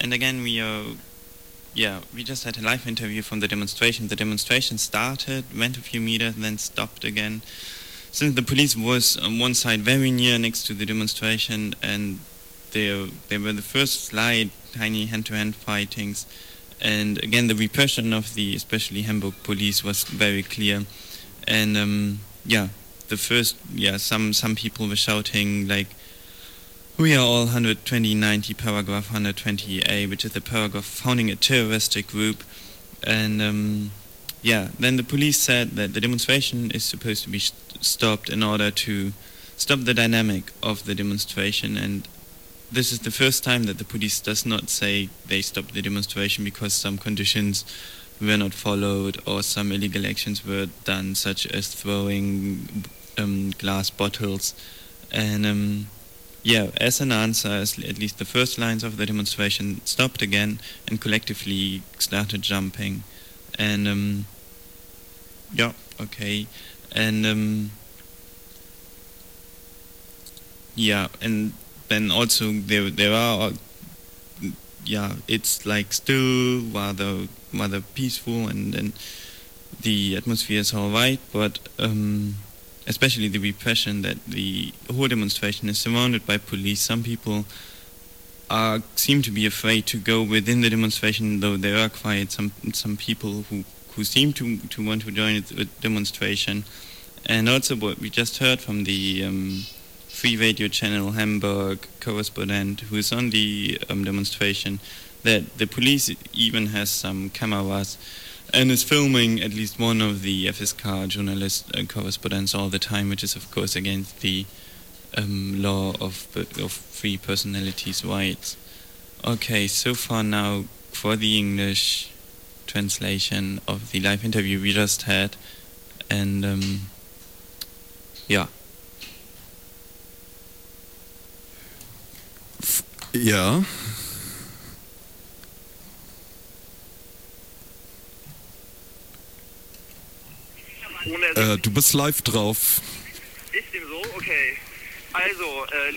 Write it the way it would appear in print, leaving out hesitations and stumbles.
and again we just had a live interview from the demonstration. The demonstration started, went a few meters, and then stopped again. Since the police was on one side very near next to the demonstration, and they were the first slight, tiny hand-to-hand fightings, and again the repression of the especially Hamburg police was very clear. And some people were shouting like, "We are all 12090 paragraph 120A," which is the paragraph founding a terroristic group. And then the police said that the demonstration is supposed to be stopped in order to stop the dynamic of the demonstration. And this is the first time that the police does not say they stopped the demonstration because some conditions were not followed or some illegal actions were done, such as throwing glass bottles. And as an answer, at least the first lines of the demonstration stopped again and collectively started jumping. And and then also there are it's like still rather peaceful, and then the atmosphere is all right, but especially the repression, that the whole demonstration is surrounded by police. Some people seem to be afraid to go within the demonstration, though there are quite some people who seem to want to join the demonstration. And also what we just heard from the Free Radio Channel Hamburg correspondent who is on the demonstration, that the police even has some cameras and is filming at least one of the FSK journalist correspondents all the time, which is of course against the law of free personalities' rights. Okay, so far now for the English translation of the live interview we just had. And Ja. Du bist live drauf. Ist dem so? Okay. Also,